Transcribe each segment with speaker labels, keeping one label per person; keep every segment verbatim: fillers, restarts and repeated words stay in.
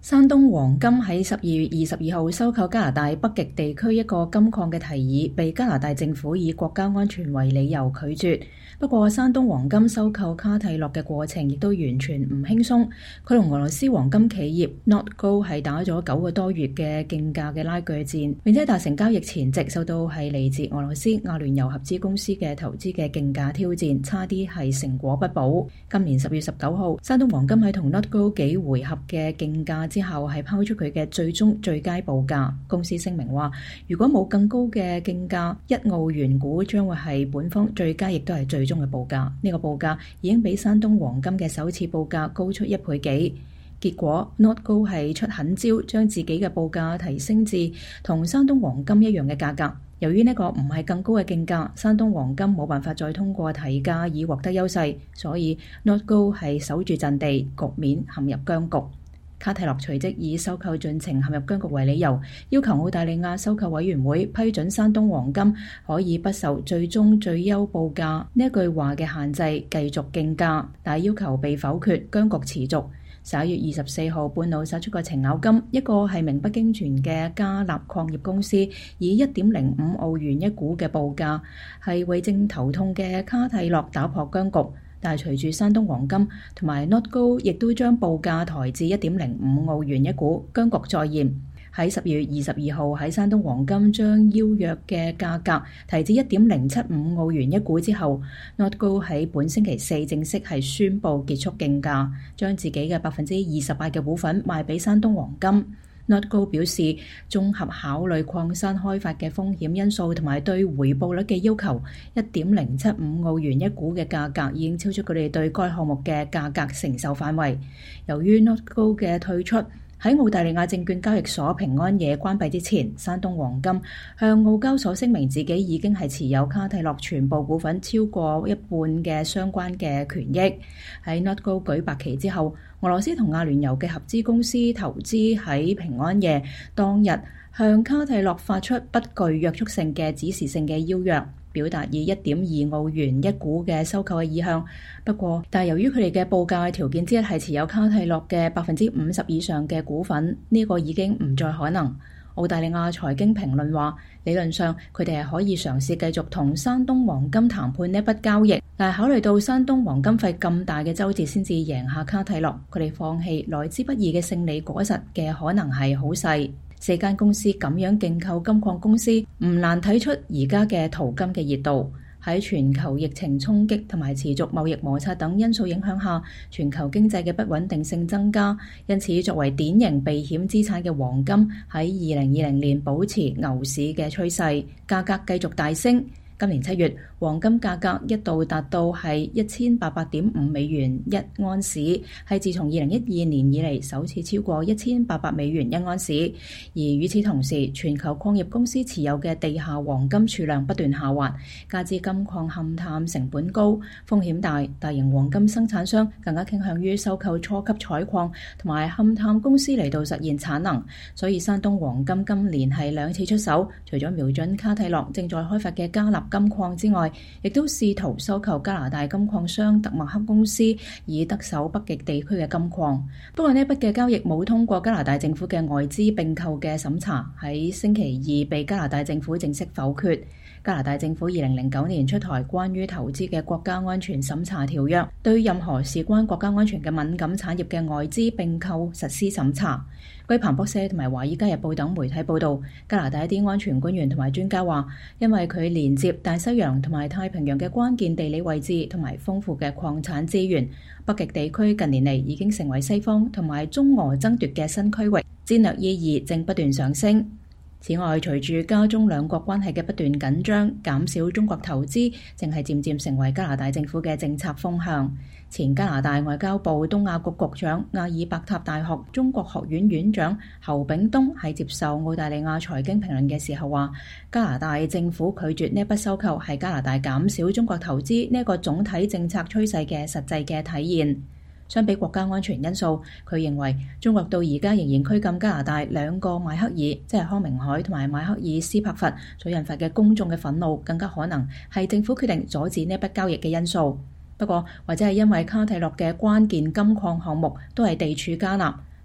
Speaker 1: 山東黃金喺十二月二十二號收購加拿大北極地區一個金礦嘅提議，被加拿大政府以國家安全為理由拒絕。不過，山東黃金收購卡蒂諾嘅過程亦都完全唔輕鬆。佢同俄羅斯黃金企業 Notco 係打咗九個多月嘅競價嘅拉鋸戰，並且達成交易前夕受到係嚟自俄羅斯亞聯酋合資公司嘅投資嘅競價挑戰，差啲係成果不保。今年十月十九號，山東黃金喺同 Notco 幾回合嘅競價之後係拋出佢嘅最終最佳報價。公司聲明話，如果冇更高嘅競價，一澳元股將會係本方最佳，亦都係最終嘅報價。呢個報價已經比山東黃金嘅首次報價高出一倍幾。結果 Notco 係出狠招，將自己嘅報價提升至同山東黃金一樣嘅價格。由於呢個唔係更高嘅競價，山東黃金冇辦法再通過提價以獲得優勢，所以 Notco 係守住陣地，局面陷入僵局。卡蒂諾隨即以收購進程陷入僵局為理由，要求澳大利亞收購委員會批准山東黃金可以不受最終最優報價呢一句話嘅限制繼續競價，但係要求被否決，僵局持續。十一月二十四號，半路殺出個程咬金，一個係名不經傳嘅加納礦業公司，以一點零五澳元一股嘅報價，係為正頭痛嘅卡蒂諾打破僵局。但係隨住山東黃金同埋 Notco 亦都將報價抬至一點零五澳元一股，僵局再現。喺十二月二十二號，喺山東黃金將邀約嘅價格提至一點零七五澳元一股之後， Notco 喺本星期四正式係宣布結束競價，將自己嘅百分之二十八嘅股份賣俾山東黃金。Notco 表示，綜合考慮礦山開發嘅風險因素同埋對回報率嘅要求，一點零七五澳元一股嘅價格已經超出佢哋對該項目嘅價格承受範圍。由於 Notco 嘅退出，喺澳大利亞證券交易所平安夜關閉之前，山東黃金向澳交所聲明自己已經係持有卡蒂諾全部股份超過一半嘅相關嘅權益。喺 Notco 舉白旗之後，俄羅斯同亞聯酋嘅合資公司投資喺平安夜當日向卡蒂諾發出不具約束性嘅指示性嘅邀約，表達以一點二澳元一股嘅收購嘅意向。不過，但係由於佢哋嘅報價條件之一係持有卡蒂諾嘅百分之五十以上嘅股份，呢、這個已經唔再可能。澳大利亞財經評論話，理論上佢哋係可以嘗試繼續同山東黃金談判呢一筆交易，但係考慮到山東黃金費咁大嘅周折先至贏下卡蒂諾，佢哋放棄來之不易嘅勝利果實嘅可能係好細。四間公司咁樣競購金礦公司，唔難睇出而家嘅淘金嘅熱度。喺全球疫情衝擊同埋持續貿易摩擦等因素影響下，全球經濟嘅不穩定性增加，因此作為典型避險資產嘅黃金喺二零二零年保持牛市嘅趨勢，價格繼續大升。今年七月，黃金價格一度達到係一千八百點五美元一盎司，係自從二零一二年以嚟首次超過一千八百美元一盎司。而與此同時，全球礦業公司持有嘅地下黃金儲量不斷下滑，加之金礦勘探成本高、風險大，大型黃金生產商更加傾向於收購初級採礦同埋勘探公司嚟到實現產能。所以山東黃金今年係兩次出手，除咗瞄準卡蒂諾正在開發嘅加納金礦之外，亦都試圖收購加拿大金礦商特默克公司，以得手北極地區嘅金礦。不過呢筆嘅交易冇通過加拿大政府嘅外資併購嘅審查，喺星期二被加拿大政府正式否決。加拿大政府二零零九年出台關於投資嘅國家安全審查條約，對任何事關國家安全嘅敏感產業嘅外資併購實施審查。據彭博社同埋華爾街日報等媒體報導，加拿大一啲安全官員同埋專家話，因為佢連接大西洋同埋太平洋嘅關鍵地理位置同埋豐富嘅礦產資源，北極地區近年嚟已經成為西方同埋中俄爭奪嘅新區域，戰略意義正不斷上升。此外，隨住加中兩國關係嘅不斷緊張，減少中國投資正係漸漸成為加拿大政府嘅政策風向。前加拿大外交部東亞局局長、阿爾伯塔大學中國學院院長侯炳東喺接受澳大利亞財經評論嘅時候話，加拿大政府拒絕呢一筆收購係加拿大減少中國投資呢一個總體政策趨勢嘅實際嘅體現。相比國家安全因素，佢認為中國到而家仍然拘禁加拿大兩個邁克爾，即係康明凱同埋邁克爾斯柏佛所引發嘅公眾嘅憤怒，更加可能係政府決定阻止呢筆交易嘅因素。不過，或者係因為卡蒂諾嘅關鍵金礦項目都係地處加納，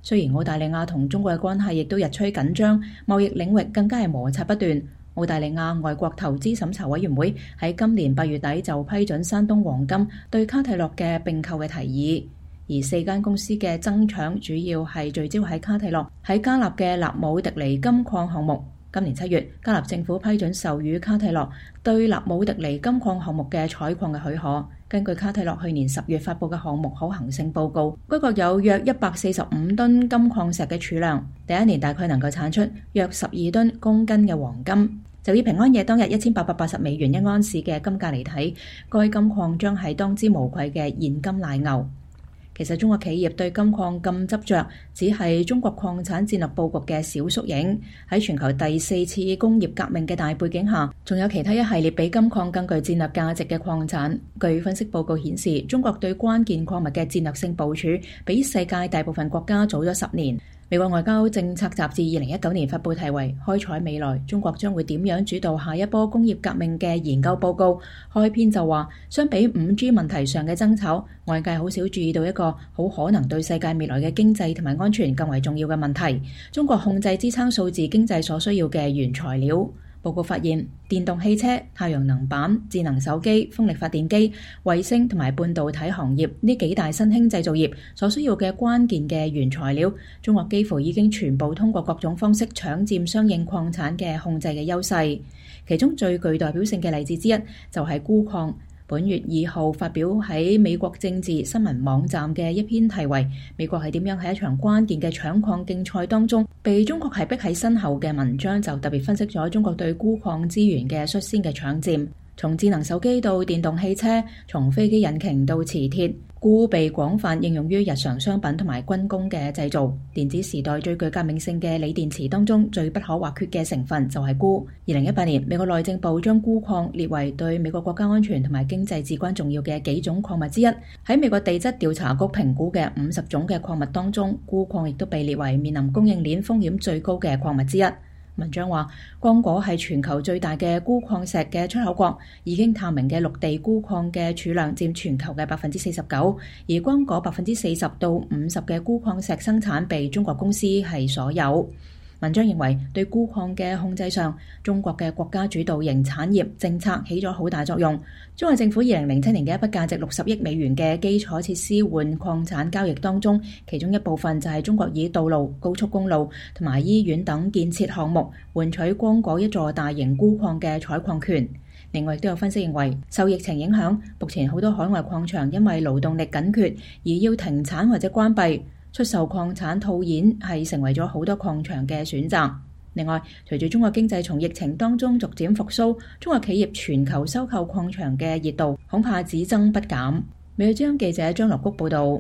Speaker 1: 雖然澳大利亞同中國嘅關係亦都日趨緊張，貿易領域更加係摩擦不斷。澳大利亞外國投資審查委員會喺今年八月底就批准山東黃金對卡蒂洛嘅併購嘅提議，而四間公司嘅爭搶主要係聚焦喺卡蒂洛喺加納嘅納姆迪尼金礦項目。今年七月，加納政府批准授予卡蒂洛對納姆迪尼金礦項目嘅採礦嘅許可。根據卡蒂洛去年十月發布嘅項目可行性報告，該國有約一百四十五噸金礦石嘅儲量，第一年大概能夠產出約十二噸公斤嘅黃金。就以平安夜當日一千八百八十美元一盎司嘅金價嚟睇，該金礦將係當之無愧嘅現金奶牛。其實中國企業對金礦咁執着，只係中國礦產戰略佈局嘅小縮影。喺全球第四次工業革命嘅大背景下，仲有其他一系列比金礦更具戰略價值嘅礦產。據分析報告顯示，中國對關鍵礦物嘅戰略性部署比世界大部分國家早咗十年。美國外交政策雜誌二零一九年發布題為《開採未來：中國將會點樣主導下一波工業革命》嘅研究報告，開篇就話，相比五 G 問題上嘅爭吵，外界好少注意到一個好可能對世界未來嘅經濟同埋安全更為重要嘅問題：中國控制支撐數字經濟所需要嘅原材料。報告發現，電動汽車、太陽能板、智能手機、風力發電機、衛星同埋半導體行業呢幾大新興製造業所需要嘅關鍵嘅原材料，中國幾乎已經全部通過各種方式搶佔相應礦產嘅控制嘅優勢。其中最具代表性嘅例子之一就係鈷礦。本月二號發表喺美國政治新聞網站嘅一篇題為《美國係點樣喺一場關鍵嘅搶礦競賽當中被中國係逼喺身後》嘅文章，就特別分析咗中國對鈷礦資源嘅率先嘅搶佔。從智能手機到電動汽車，從飛機引擎到磁鐵，鈷被廣泛應用於日常商品同埋軍工嘅製造。電子時代最具革命性嘅鋰電池當中，最不可或缺嘅成分就係鈷。二零一八年，美國內政部將鈷礦列為對美國國家安全同埋經濟至關重要嘅幾種礦物之一。喺美國地質調查局評估嘅五十種嘅礦物當中，鈷礦亦都被列為面臨供應鏈風險最高嘅礦物之一。文章話，剛果係全球最大嘅鈷礦石嘅出口國，已經探明嘅陸地鈷礦嘅儲量佔全球嘅百分之四十九，而剛果百分之四十到五十嘅鈷礦石生產被中國公司係所有。文章認為，對鈷礦嘅控制上，中國嘅國家主導型產業政策起咗好大作用。中國政府二零零七年嘅一筆價值六十億美元嘅基礎設施換礦產交易當中，其中一部分就係中國以道路、高速公路同埋醫院等建設項目換取剛果一座大型鈷礦嘅採礦權。另外亦都有分析認為，受疫情影響，目前好多海外礦場因為勞動力緊缺而要停產或者關閉。出售礦產套現係成為咗好多礦場嘅選擇。另外，隨住中國經濟從疫情當中逐漸復甦，中國企業全球收購礦場嘅熱度恐怕只增不減。美國之音記者張樂谷報導。